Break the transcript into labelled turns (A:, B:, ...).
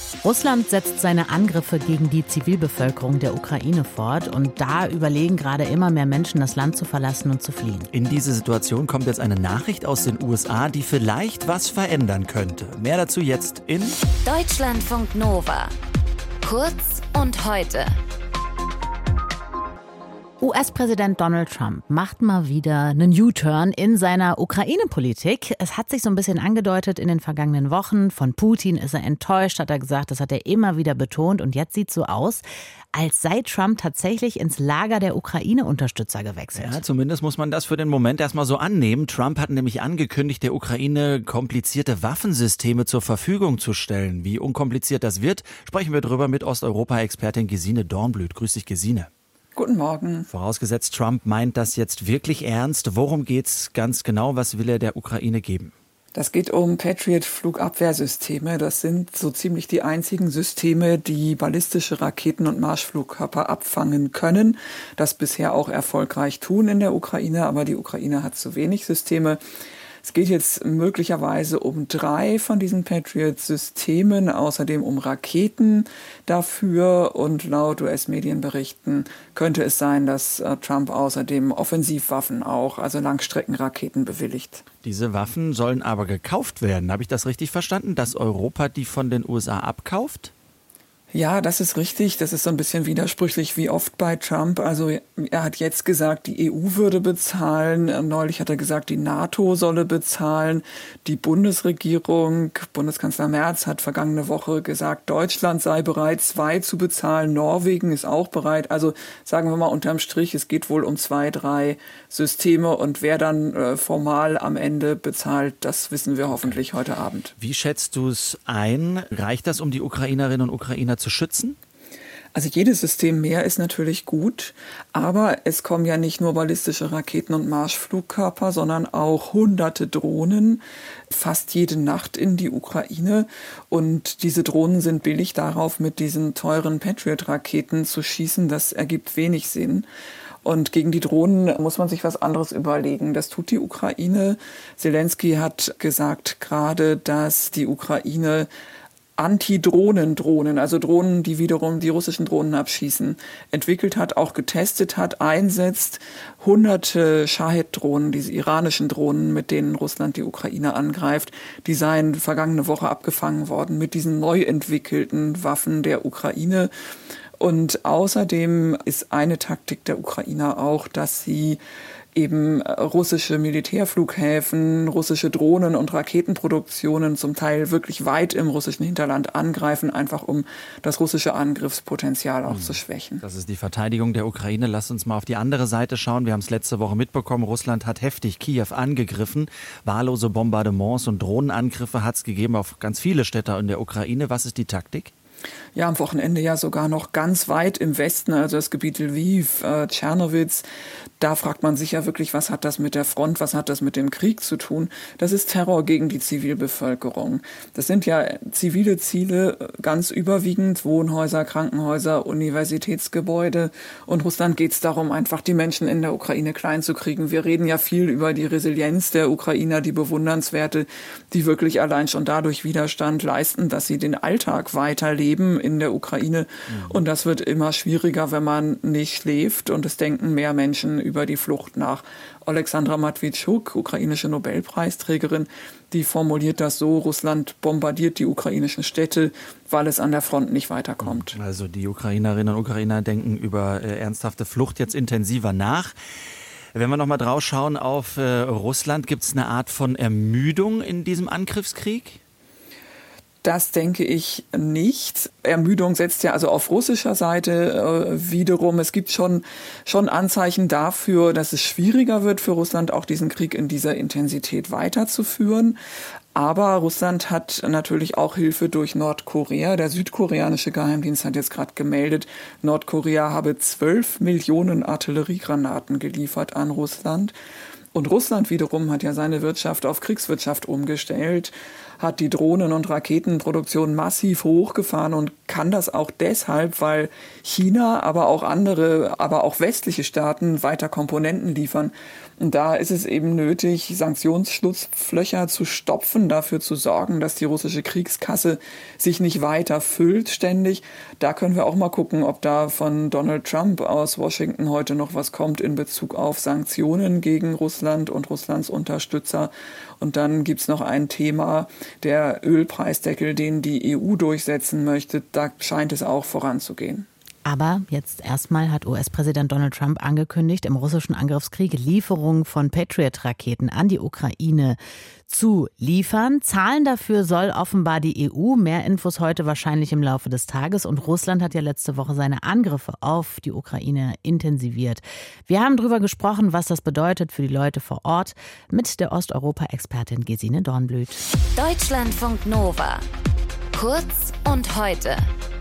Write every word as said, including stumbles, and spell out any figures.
A: Russland setzt seine Angriffe gegen die Zivilbevölkerung der Ukraine fort und da überlegen gerade immer mehr Menschen, das Land zu verlassen und zu fliehen.
B: In diese Situation kommt jetzt eine Nachricht aus den U S A, die vielleicht was verändern könnte. Mehr dazu jetzt in
C: Deutschlandfunk Nova. Kurz und heute.
A: U S-Präsident Donald Trump macht mal wieder einen U-Turn in seiner Ukraine-Politik. Es hat sich so ein bisschen angedeutet in den vergangenen Wochen. Von Putin ist er enttäuscht, hat er gesagt. Das hat er immer wieder betont. Und jetzt sieht es so aus, als sei Trump tatsächlich ins Lager der Ukraine-Unterstützer gewechselt.
B: Ja, zumindest muss man das für den Moment erstmal so annehmen. Trump hat nämlich angekündigt, der Ukraine komplizierte Waffensysteme zur Verfügung zu stellen. Wie unkompliziert das wird, sprechen wir drüber mit Osteuropa-Expertin Gesine Dornblüt. Grüß dich, Gesine.
D: Guten Morgen.
B: Vorausgesetzt, Trump meint das jetzt wirklich ernst. Worum geht's ganz genau? Was will er der Ukraine geben?
D: Das geht um Patriot-Flugabwehrsysteme. Das sind so ziemlich die einzigen Systeme, die ballistische Raketen und Marschflugkörper abfangen können. Das bisher auch erfolgreich tun in der Ukraine, aber die Ukraine hat zu wenig Systeme. Es geht jetzt möglicherweise um drei von diesen Patriot-Systemen, außerdem um Raketen dafür. Und laut U S-Medienberichten könnte es sein, dass Trump außerdem Offensivwaffen auch, also Langstreckenraketen, bewilligt.
B: Diese Waffen sollen aber gekauft werden. Habe ich das richtig verstanden, dass Europa die von den U S A abkauft?
D: Ja, das ist richtig. Das ist so ein bisschen widersprüchlich wie oft bei Trump. Also er hat jetzt gesagt, die E U würde bezahlen. Neulich hat er gesagt, die NATO solle bezahlen. Die Bundesregierung, Bundeskanzler Merz hat vergangene Woche gesagt, Deutschland sei bereit, zwei zu bezahlen. Norwegen ist auch bereit. Also sagen wir mal unterm Strich, es geht wohl um zwei, drei Systeme. Und wer dann äh, formal am Ende bezahlt, das wissen wir hoffentlich heute Abend.
B: Wie schätzt du es ein? Reicht das, um die Ukrainerinnen und Ukrainer zu schützen?
D: Also jedes System mehr ist natürlich gut, aber es kommen ja nicht nur ballistische Raketen und Marschflugkörper, sondern auch hunderte Drohnen, fast jede Nacht in die Ukraine. Und diese Drohnen sind billig, darauf mit diesen teuren Patriot-Raketen zu schießen. Das ergibt wenig Sinn. Und gegen die Drohnen muss man sich was anderes überlegen. Das tut die Ukraine. Zelensky hat gesagt gerade, dass die Ukraine Anti-Drohnen-Drohnen, also Drohnen, die wiederum die russischen Drohnen abschießen, entwickelt hat, auch getestet hat, einsetzt. Hunderte Shahed-Drohnen, diese iranischen Drohnen, mit denen Russland die Ukraine angreift, die seien vergangene Woche abgefangen worden mit diesen neu entwickelten Waffen der Ukraine. Und außerdem ist eine Taktik der Ukrainer auch, dass sie eben russische Militärflughäfen, russische Drohnen- und Raketenproduktionen zum Teil wirklich weit im russischen Hinterland angreifen, einfach um das russische Angriffspotenzial auch mhm. zu schwächen.
B: Das ist die Verteidigung der Ukraine. Lass uns mal auf die andere Seite schauen. Wir haben es letzte Woche mitbekommen. Russland hat heftig Kiew angegriffen. Wahllose Bombardements und Drohnenangriffe hat es gegeben auf ganz viele Städte in der Ukraine. Was ist die Taktik?
D: Ja, am Wochenende ja sogar noch ganz weit im Westen, also das Gebiet Lviv, äh, Tschernowitz. Da fragt man sich ja wirklich, was hat das mit der Front, was hat das mit dem Krieg zu tun? Das ist Terror gegen die Zivilbevölkerung. Das sind ja zivile Ziele, ganz überwiegend Wohnhäuser, Krankenhäuser, Universitätsgebäude. Und Russland geht es darum, einfach die Menschen in der Ukraine klein zu kriegen. Wir reden ja viel über die Resilienz der Ukrainer, die bewundernswerte, die wirklich allein schon dadurch Widerstand leisten, dass sie den Alltag weiterleben in der Ukraine. Mhm. Und das wird immer schwieriger, wenn man nicht schläft. Und es denken mehr Menschen über die Flucht nach. Alexandra Matwitschuk, ukrainische Nobelpreisträgerin, die formuliert das so: Russland bombardiert die ukrainischen Städte, weil es an der Front nicht weiterkommt.
B: Also die Ukrainerinnen und Ukrainer denken über äh, ernsthafte Flucht jetzt intensiver nach. Wenn wir noch mal drauf schauen auf äh, Russland, gibt es eine Art von Ermüdung in diesem Angriffskrieg?
D: Das denke ich nicht. Ermüdung setzt ja also auf russischer Seite äh, wiederum. Es gibt schon, schon Anzeichen dafür, dass es schwieriger wird für Russland, auch diesen Krieg in dieser Intensität weiterzuführen. Aber Russland hat natürlich auch Hilfe durch Nordkorea. Der südkoreanische Geheimdienst hat jetzt gerade gemeldet, Nordkorea habe zwölf Millionen Artilleriegranaten geliefert an Russland. Und Russland wiederum hat ja seine Wirtschaft auf Kriegswirtschaft umgestellt, hat die Drohnen- und Raketenproduktion massiv hochgefahren und kann das auch deshalb, weil China, aber auch andere, aber auch westliche Staaten weiter Komponenten liefern. Und da ist es eben nötig, Sanktionsschlupflöcher zu stopfen, dafür zu sorgen, dass die russische Kriegskasse sich nicht weiter füllt ständig. Da können wir auch mal gucken, ob da von Donald Trump aus Washington heute noch was kommt in Bezug auf Sanktionen gegen Russland und Russlands Unterstützer. Und dann gibt's noch ein Thema, der Ölpreisdeckel, den die E U durchsetzen möchte. Da scheint es auch voranzugehen.
A: Aber jetzt erstmal hat U S-Präsident Donald Trump angekündigt, im russischen Angriffskrieg Lieferungen von Patriot-Raketen an die Ukraine zu liefern. Zahlen dafür soll offenbar die E U. Mehr Infos heute wahrscheinlich im Laufe des Tages. Und Russland hat ja letzte Woche seine Angriffe auf die Ukraine intensiviert. Wir haben darüber gesprochen, was das bedeutet für die Leute vor Ort, mit der Osteuropa-Expertin Gesine Dornblüt.
C: Deutschlandfunk Nova. Kurz und heute.